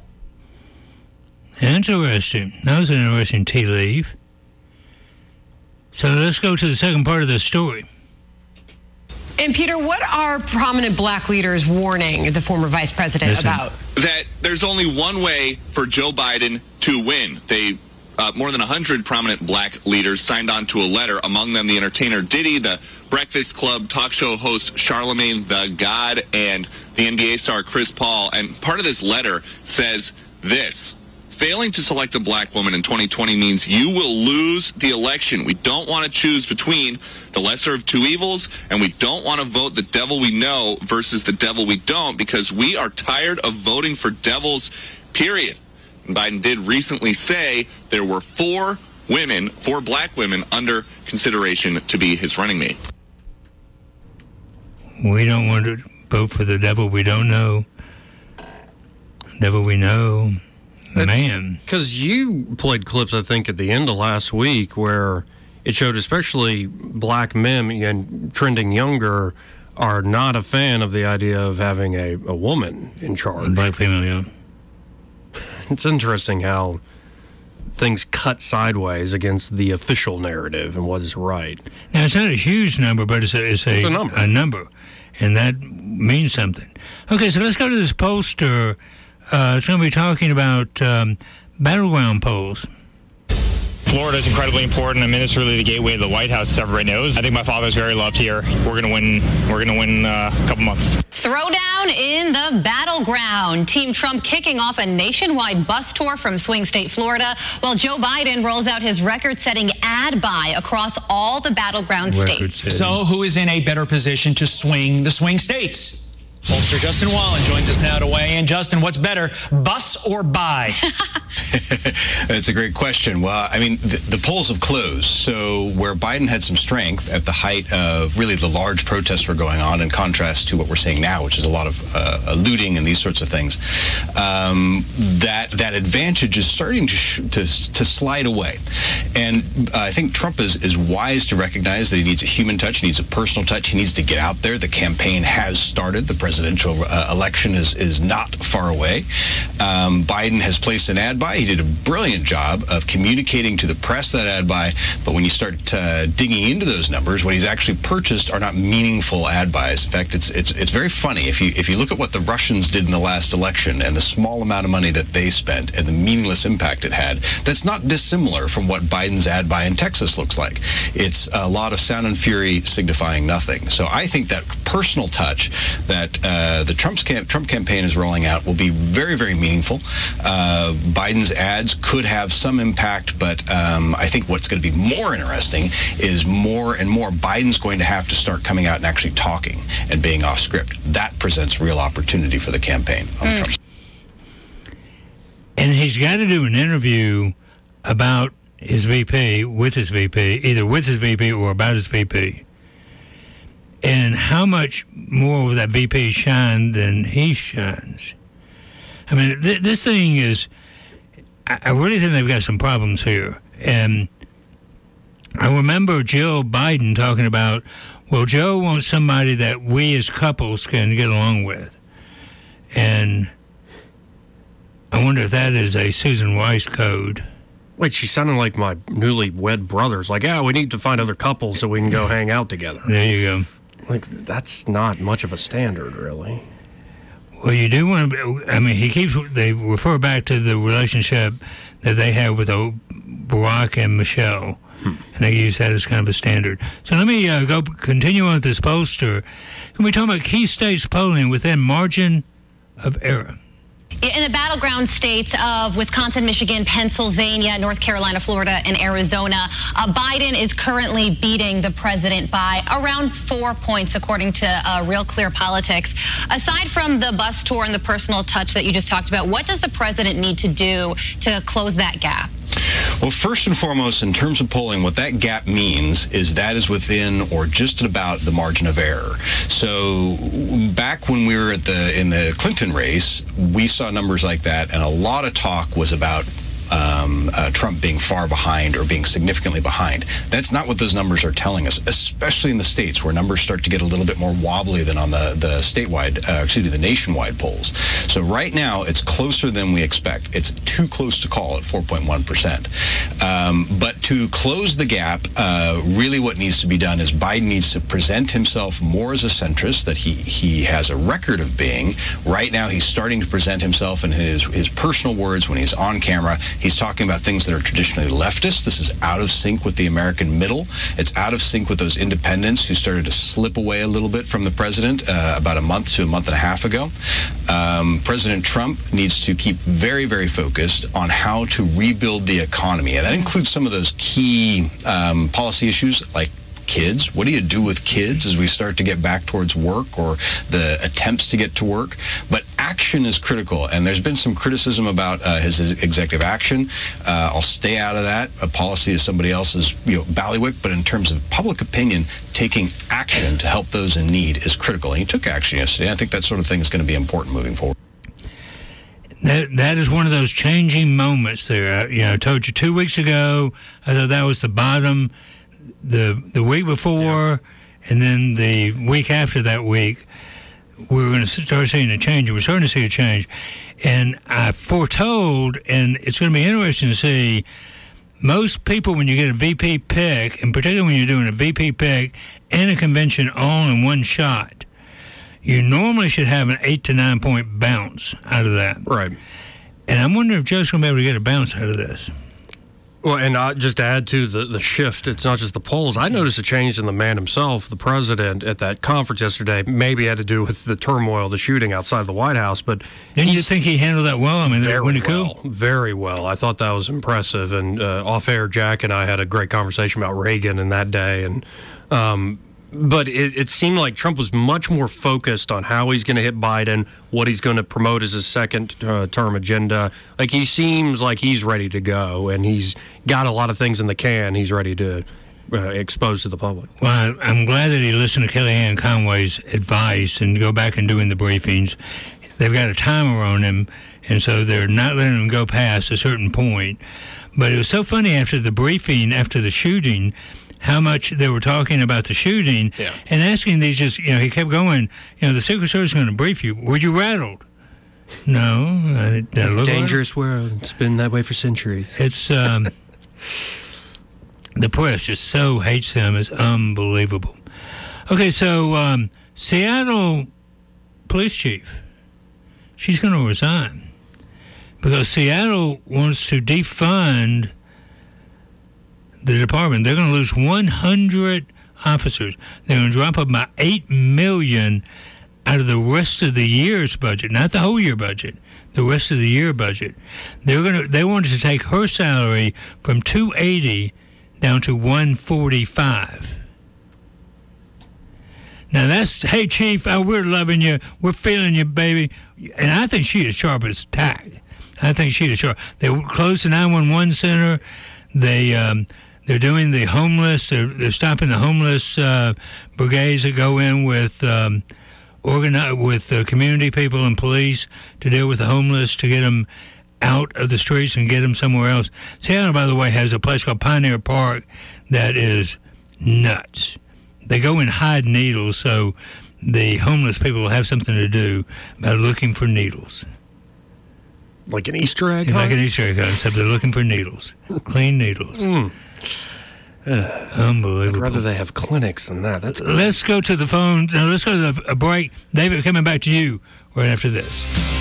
Interesting. That was an interesting tea leaf. So let's go to the second part of the story. And Peter, what are prominent black leaders warning the former vice president Listen. about? That there's only one way for Joe Biden to win. They uh, more than one hundred prominent black leaders signed on to a letter, among them the entertainer Diddy, the Breakfast Club talk show host Charlemagne the God, and the N B A star Chris Paul. And part of this letter says this: failing to select a black woman in twenty twenty means you will lose the election. We don't want to choose between the lesser of two evils, and we don't want to vote the devil we know versus the devil we don't, because we are tired of voting for devils, period. And Biden did recently say there were four women, four black women, under consideration to be his running mate. We don't want to vote for the devil we don't know. Devil we know. Man. Because you played clips, I think, at the end of last week where it showed especially black men and trending younger are not a fan of the idea of having a, a woman in charge. Black female, yeah. It's interesting how things cut sideways against the official narrative and what is right. Now, it's not a huge number, but it's a, it's a, it's a number. a number, and that means something. Okay, so let's go to this poster. Uh, it's going to be talking about um, battleground polls. Florida is incredibly important. I mean, it's really the gateway to the White House, as everybody knows. I think my father's very loved here. We're going to win. We're going to win uh, a couple months. Throwdown in the battleground. Team Trump kicking off a nationwide bus tour from swing state Florida, while Joe Biden rolls out his record-setting ad buy across all the battleground states. So, who is in a better position to swing the swing states? Pollster Justin Wallen joins us now to weigh in. Justin, what's better, bus or buy? That's a great question. Well, I mean, the, the polls have closed. So where Biden had some strength at the height of really the large protests were going on, in contrast to what we're seeing now, which is a lot of uh, looting and these sorts of things, um, that that advantage is starting to, sh- to to slide away. And uh, I think Trump is, is wise to recognize that he needs a human touch, he needs a personal touch, he needs to get out there. The campaign has started. The presidential uh, election is, is not far away. Um, Biden has placed an ad buy. He did a brilliant job of communicating to the press that ad buy, but when you start uh, digging into those numbers, what he's actually purchased are not meaningful ad buys. In fact, it's it's it's very funny. If you if you look at what the Russians did in the last election and the small amount of money that they spent and the meaningless impact it had, that's not dissimilar from what Biden's ad buy in Texas looks like. It's a lot of sound and fury signifying nothing. So I think that personal touch that uh, the Trump's camp, Trump campaign is rolling out will be very, very meaningful. Uh, Biden's ads could have some impact, but um, I think what's going to be more interesting is more and more Biden's going to have to start coming out and actually talking and being off script. That presents real opportunity for the campaign on Mm. Trump's. And he's got to do an interview about his V P, with his V P, either with his V P or about his V P. And how much more will that V P shine than he shines? I mean, th- this thing is, I-, I really think they've got some problems here. And I remember Jill Biden talking about, well, Joe wants somebody that we as couples can get along with. And I wonder if that is a Susan Rice code. Wait, she sounded like my newly wed brothers. Like, yeah, we need to find other couples so we can go hang out together. There you go. Like, that's not much of a standard, really. Well, you do want to, I mean, he keeps, they refer back to the relationship that they have with uh, Barack and Michelle. Hmm. And they use that as kind of a standard. So let me uh, go continue on with this pollster. Can we talk about key states polling within margin of error? In the battleground states of Wisconsin, Michigan, Pennsylvania, North Carolina, Florida, and Arizona, uh, Biden is currently beating the president by around four points, according to uh, Real Clear Politics. Aside from the bus tour and the personal touch that you just talked about, what does the president need to do to close that gap? Well, first and foremost, in terms of polling, what that gap means is that is within or just about the margin of error. So back when we were at the in the Clinton race, we saw numbers like that, and a lot of talk was about Um, uh, Trump being far behind or being significantly behind. That's not what those numbers are telling us, especially in the states where numbers start to get a little bit more wobbly than on the, the statewide, uh, excuse me, the nationwide polls. So right now, it's closer than we expect. It's too close to call at four point one percent. Um, but to close the gap, uh, really what needs to be done is Biden needs to present himself more as a centrist that he, he has a record of being. Right now, he's starting to present himself in his, his personal words when he's on camera. He's talking about things that are traditionally leftist. This is out of sync with the American middle. It's out of sync with those independents who started to slip away a little bit from the president uh, about a month to a month and a half ago. Um, President Trump needs to keep very, very focused on how to rebuild the economy. And that includes some of those key um, policy issues like kids. What do you do with kids as we start to get back towards work or the attempts to get to work? But action is critical, and there's been some criticism about uh, his, his executive action. Uh, I'll stay out of that. A policy is somebody else's, you know, ballywick, but in terms of public opinion, taking action to help those in need is critical. And he took action yesterday. I think that sort of thing is going to be important moving forward. That that is one of those changing moments there. I, you know, I told you two weeks ago, I thought that was the bottom. The the week before, yeah. And then the week after that week, we were going to start seeing a change. We're starting to see a change. And I foretold, and it's going to be interesting to see, most people, when you get a V P pick, and particularly when you're doing a V P pick and a convention all in one shot, you normally should have an eight to nine point bounce out of that. Right. And I'm wondering if Joe's going to be able to get a bounce out of this. Well, and uh, just to add to the, the shift, it's not just the polls. I noticed a change in the man himself, the president, at that conference yesterday. Maybe had to do with the turmoil, the shooting outside the White House. But didn't you think he handled that well? I mean, very when well, cool? very well. I thought that was impressive. And uh, off air, Jack and I had a great conversation about Reagan and that day. And um, but it, it seemed like Trump was much more focused on how he's going to hit Biden, what he's going to promote as his second uh, term agenda. Like, he seems like he's ready to go, and he's got a lot of things in the can he's ready to uh, expose to the public. Well, I'm glad that he listened to Kellyanne Conway's advice and go back and doing the briefings. They've got a timer on him, and so they're not letting him go past a certain point. But it was so funny after the briefing, after the shooting, how much they were talking about the shooting, Yeah. and asking these just, you know, he kept going, you know, the Secret Service is going to brief you. Were you rattled? No. I, did I look Dangerous world. It's been that way for centuries. It's, um, the press just so hates him. It's unbelievable. Okay, so um, Seattle police chief, she's going to resign because Seattle wants to defund the department. They're going to lose one hundred officers. They're going to drop about eight million dollars out of the rest of the year's budget, not the whole year budget, the rest of the year budget. They're going to. They wanted to take her salary from two hundred eighty down to one hundred forty-five. Now that's, hey chief, oh, we're loving you, we're feeling you, baby, and I think she is sharp as tack. I think she is sharp. They closed the nine one one center. They um, they're doing the homeless. They're, they're stopping the homeless uh, brigades that go in with. Um, Organize with uh, community people and police to deal with the homeless, to get them out of the streets and get them somewhere else. Seattle, by the way, has a place called Pioneer Park that is nuts. They go and hide needles so the homeless people will have something to do by looking for needles. Like an Easter egg yeah, hunt? Like an Easter egg hunt, except they're looking for needles. Clean needles. Mm. Uh, Unbelievable. I'd rather they have clinics than that. That's Let's go to the phone. No, let's go to the, a break. David, coming back to you right after this.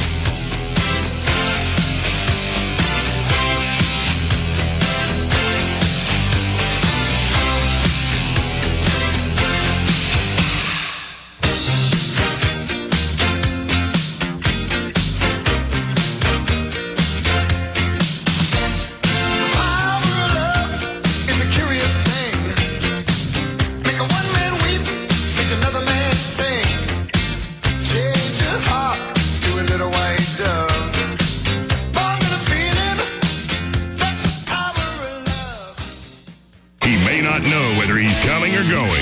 Know whether he's coming or going.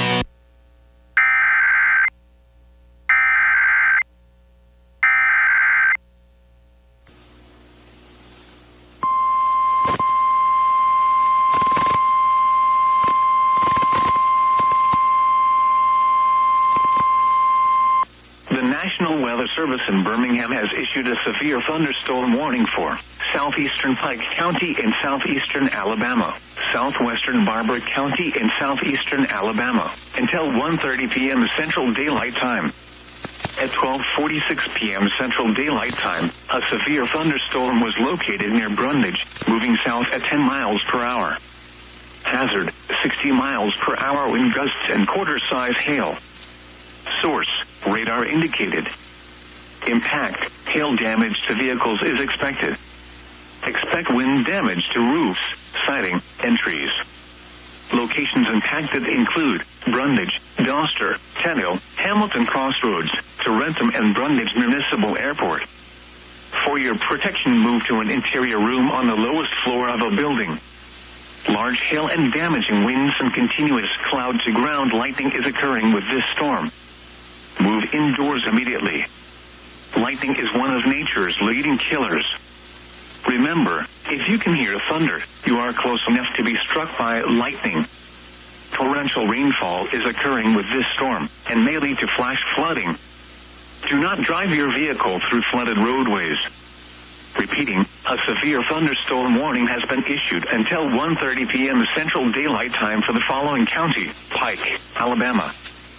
The National Weather Service in Birmingham has issued a severe thunderstorm warning for southeastern Pike County in southeastern Alabama, southwestern Barber County in southeastern Alabama, until one thirty p.m. Central Daylight Time. At twelve forty-six p.m. Central Daylight Time, a severe thunderstorm was located near Brundage, moving south at ten miles per hour. Hazard, sixty miles per hour wind gusts and quarter-size hail. Source, radar indicated. Impact, hail damage to vehicles is expected. Expect wind damage to roofs, siding, and trees. Locations impacted include Brundage, Doster, Tenniel, Hamilton Crossroads, Tarentum, and Brundage Municipal Airport. For your protection, move to an interior room on the lowest floor of a building. Large hail and damaging winds and continuous cloud-to-ground lightning is occurring with this storm. Move indoors immediately. Lightning is one of nature's leading killers. Remember, if you can hear thunder, you are close enough to be struck by lightning. Torrential rainfall is occurring with this storm and may lead to flash flooding. Do not drive your vehicle through flooded roadways. Repeating, a severe thunderstorm warning has been issued until one thirty p.m. Central Daylight Time for the following county: Pike, Alabama.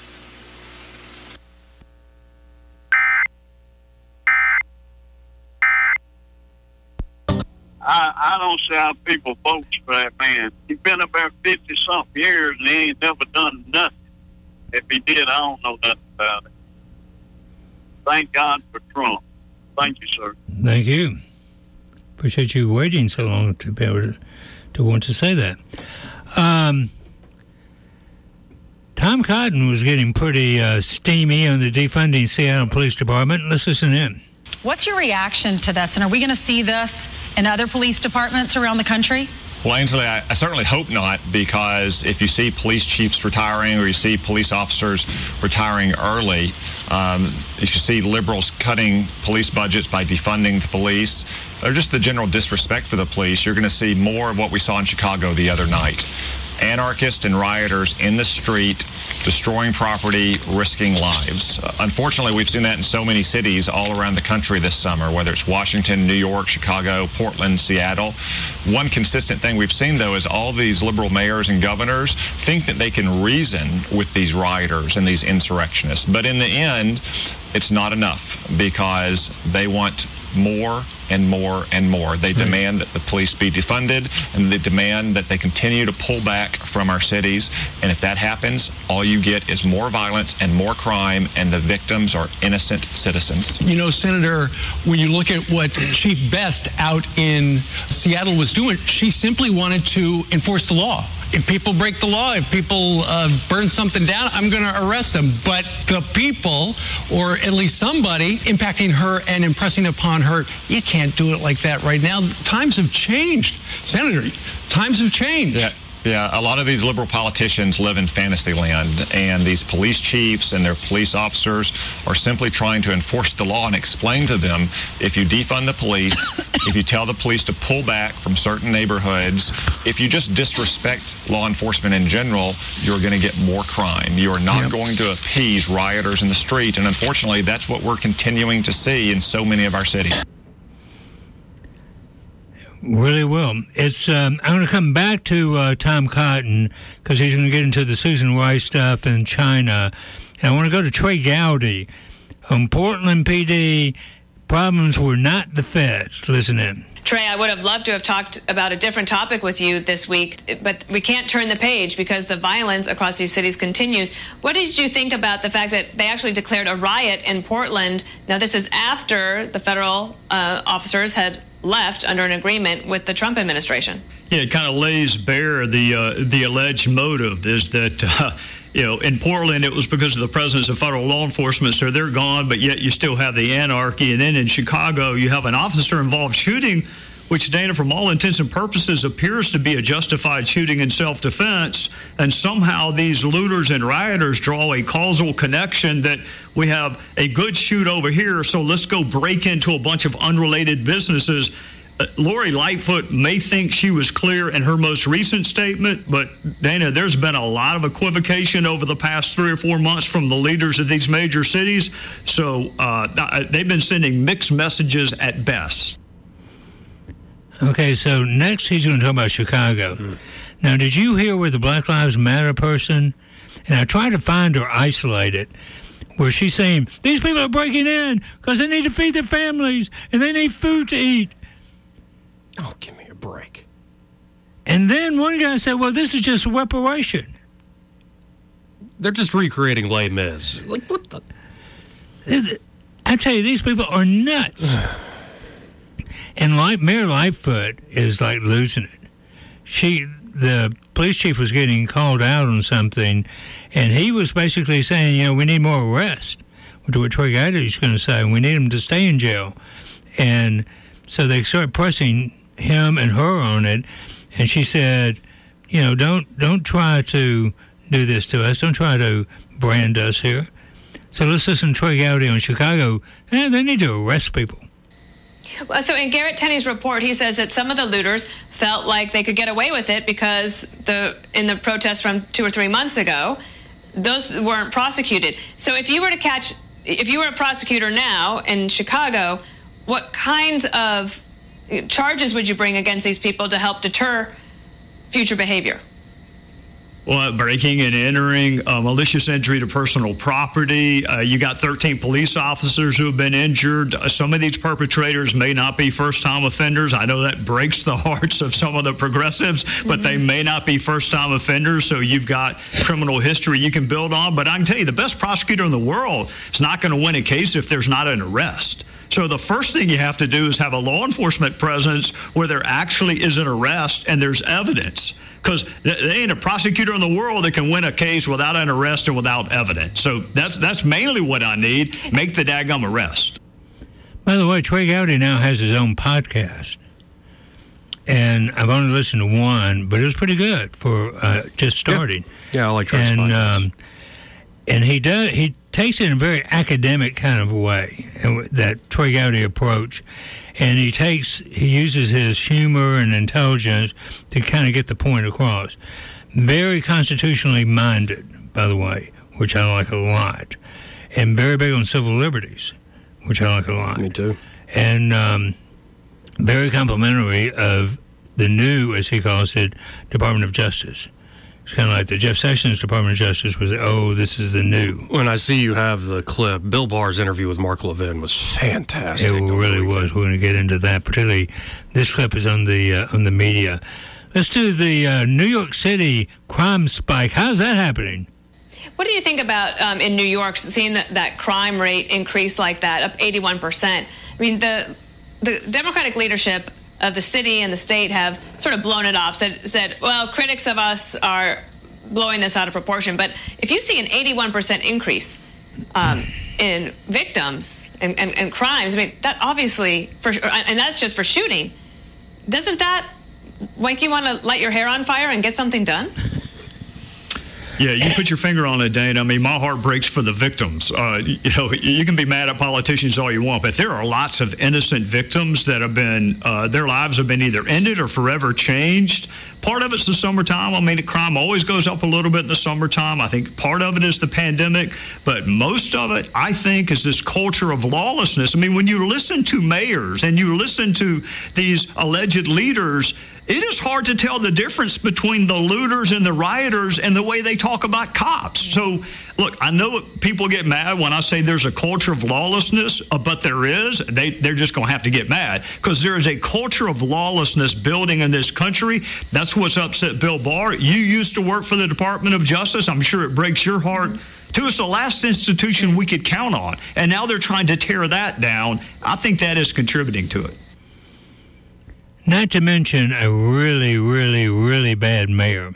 I, I don't see how people vote for that man. He's been up there fifty-something years, and he ain't never done nothing. If he did, I don't know nothing about it. Thank God for Trump. Thank you, sir. Thank you. Appreciate you waiting so long to be able to, to want to say that. Um, Tom Cotton was getting pretty uh, steamy on the defunding Seattle Police Department. Let's listen in. What's your reaction to this, and are we going to see this in other police departments around the country? Well, Ainsley, I, I certainly hope not, because if you see police chiefs retiring or you see police officers retiring early, um, if you see liberals cutting police budgets by defunding the police, or just the general disrespect for the police, you're going to see more of what we saw in Chicago the other night. anarchists and rioters in the street, destroying property, risking lives. Uh, unfortunately, we've seen that in so many cities all around the country this summer, whether it's Washington, New York, Chicago, Portland, Seattle. One consistent thing we've seen, though, is all these liberal mayors and governors think that they can reason with these rioters and these insurrectionists. But in the end, it's not enough because they want more and more and more. They demand that the police be defunded, and they demand that they continue to pull back from our cities. And if that happens, all you get is more violence and more crime, and the victims are innocent citizens. You know, Senator, when you look at what Chief Best out in Seattle was doing, she simply wanted to enforce the law. If people break the law, if people uh, burn something down, I'm going to arrest them. But the people, or at least somebody, impacting her and impressing upon her, you can't do it like that right now. Times have changed. Senator, times have changed. Yeah. Yeah, a lot of these liberal politicians live in fantasy land, and these police chiefs and their police officers are simply trying to enforce the law and explain to them, if you defund the police, if you tell the police to pull back from certain neighborhoods, if you just disrespect law enforcement in general, you're going to get more crime. You are not yep. going to appease rioters in the street, and unfortunately, that's what we're continuing to see in so many of our cities. Really will. It's. Um, I'm going to come back to uh, Tom Cotton because he's going to get into the Susan Rice stuff in China. And I want to go to Trey Gowdy on Portland P D. Problems were not the feds. Listen in. Trey, I would have loved to have talked about a different topic with you this week, but we can't turn the page because the violence across these cities continues. What did you think about the fact that they actually declared a riot in Portland? Now, this is after the federal uh, officers had left under an agreement with the Trump administration. Yeah, it kind of lays bare the uh, the alleged motive is that, uh, you know, in Portland it was because of the presence of federal law enforcement, so they're gone, but yet you still have the anarchy. And then in Chicago, you have an officer-involved shooting, which, Dana, from all intents and purposes, appears to be a justified shooting in self-defense. And somehow these looters and rioters draw a causal connection that we have a good shoot over here, so let's go break into a bunch of unrelated businesses. Uh, Lori Lightfoot may think she was clear in her most recent statement, but, Dana, there's been a lot of equivocation over the past three or four months from the leaders of these major cities. So uh, they've been sending mixed messages at best. Okay, so next he's going to talk about Chicago. Mm. Now, did you hear where the Black Lives Matter person, and I tried to find or isolate it, where she's saying, these people are breaking in because they need to feed their families and they need food to eat. Oh, give me a break. And then one guy said, well, this is just reparation. They're just recreating Les Mis. Like, what the? I tell you, these people are nuts. And like Mayor Lightfoot is like losing it. She, the police chief was getting called out on something, and he was basically saying, you know, we need more arrests, which is what Trey Gowdy is going to say. We need them to stay in jail. And so they start pressing him and her on it, and she said, you know, don't don't try to do this to us. Don't try to brand us here. So let's listen to Trey Gowdy on Chicago. Eh, they need to arrest people. Well, so in Garrett Tenney's report, he says that some of the looters felt like they could get away with it because the in the protests from two or three months ago, those weren't prosecuted. So if you were to catch, if you were a prosecutor now in Chicago, what kinds of charges would you bring against these people to help deter future behavior? Well, breaking and entering, uh, malicious entry to personal property. Uh, you got thirteen police officers who have been injured. Uh, some of these perpetrators may not be first-time offenders. I know that breaks the hearts of some of the progressives, but mm-hmm. they may not be first-time offenders, so you've got criminal history you can build on. But I can tell you, the best prosecutor in the world is not going to win a case if there's not an arrest. So the first thing you have to do is have a law enforcement presence where there actually is an arrest and there's evidence. Because there ain't a prosecutor in the world that can win a case without an arrest and without evidence. So that's that's mainly what I need. Make the daggum arrest. By the way, Trey Gowdy now has his own podcast. And I've only listened to one, but it was pretty good for uh, just starting. Yeah, yeah I like Trey's podcast. Um, and he does he takes it in a very academic kind of way, that Trey Gowdy approach. And he takes, he uses his humor and intelligence to kind of get the point across. very constitutionally minded, by the way, which I like a lot, and very big on civil liberties, which I like a lot. Me too. And um, very complimentary of the new, as he calls it, Department of Justice. It's kind of like the Jeff Sessions Department of Justice was, oh, this is the new. When I see you have the clip, Bill Barr's interview with Mark Levin was fantastic. It really was. We're going to get into that. Particularly, this clip is on the uh, on the media. Let's do the uh, New York City crime spike. How's that happening? What do you think about um, in New York seeing that, that crime rate increase like that, up eighty-one percent? I mean, the the Democratic leadership of the city and the state have sort of blown it off, said, said, well, critics of us are blowing this out of proportion. But if you see an eighty-one percent increase um, in victims and, and, and crimes, I mean, that obviously, for, and that's just for shooting, doesn't that make you want to light your hair on fire and get something done? Yeah, you put your finger on it, Dane. I mean, my heart breaks for the victims. Uh, you know, you can be mad at politicians all you want, but there are lots of innocent victims that have been, uh, their lives have been either ended or forever changed. Part of it's the summertime. I mean, the crime always goes up a little bit in the summertime. I think part of it is the pandemic, but most of it, I think, is this culture of lawlessness. I mean, when you listen to mayors and you listen to these alleged leaders, it is hard to tell the difference between the looters and the rioters and the way they talk about cops. So, look, I know people get mad when I say there's a culture of lawlessness, uh, but there is. They, they're just going to have to get mad because there is a culture of lawlessness building in this country. That's what's upset Bill Barr. You used to work for the Department of Justice. I'm sure it breaks your heart. Too, it's the last institution we could count on, and now they're trying to tear that down. I think that is contributing to it. Not to mention a really, really, really bad mayor.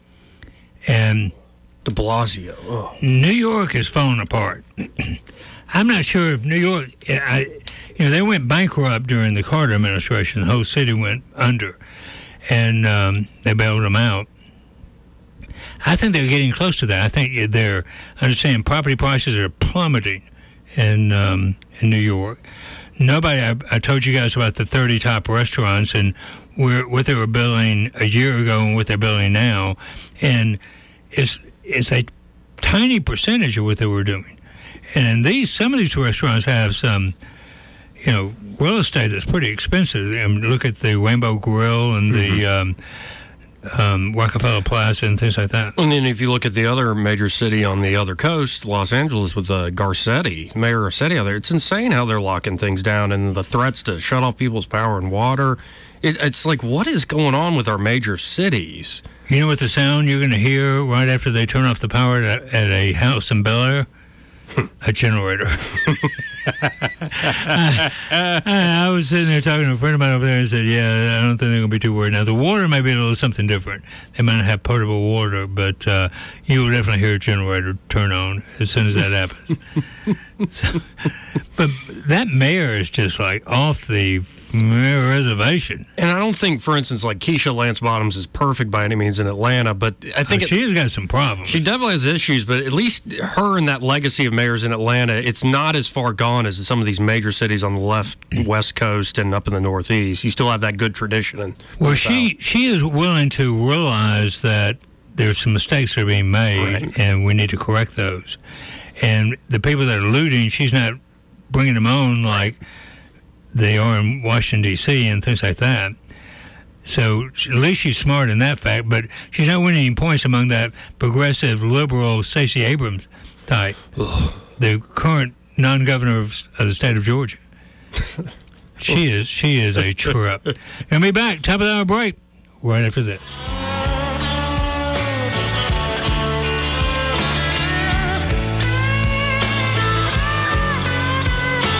And de Blasio. Oh. New York is falling apart. I'm not sure if New York, I, you know, they went bankrupt during the Carter administration. The whole city went under, and um, they bailed them out. I think they're getting close to that. I think they're understanding property prices are plummeting in um, in New York. Nobody, I, I told you guys about the thirty top restaurants and where, what they were billing a year ago and what they're billing now. And it's, it's a tiny percentage of what they were doing. And these, some of these restaurants have some, you know, real estate that's pretty expensive. I mean, look at the Rainbow Grill and mm-hmm. the um, um, Rockefeller Plaza and things like that. And then if you look at the other major city on the other coast, Los Angeles, with uh, Garcetti, Mayor Garcetti out there, it's insane how they're locking things down and the threats to shut off people's power and water. It, it's like, what is going on with our major cities? You know what the sound you're going to hear right after they turn off the power at, at a house in Bel Air? A generator. I, I, I was sitting there talking to a friend of mine over there and said, yeah, I don't think they're going to be too worried. Now, the water may be a little something different. They might not have potable water, but uh, you will definitely hear a generator turn on as soon as that happens. So, but that mayor is just like off the reservation. And I don't think, for instance, like Keisha Lance Bottoms is perfect by any means in Atlanta, but I think oh, she has got some problems. She definitely has issues, but at least her and that legacy of mayors in Atlanta, it's not as far gone as some of these major cities on the left, west coast, and up in the northeast. You still have that good tradition. And well, she she is willing to realize that there's some mistakes that are being made, right, and we need to correct those. And the people that are looting, she's not bringing them on like they are in Washington, D C and things like that. So at least she's smart in that fact, but she's not winning any points among that progressive, liberal Stacey Abrams type, Ugh. the current non-governor of, of the state of Georgia. She is she is a trip. Gonna be back, top of the hour break, right after this.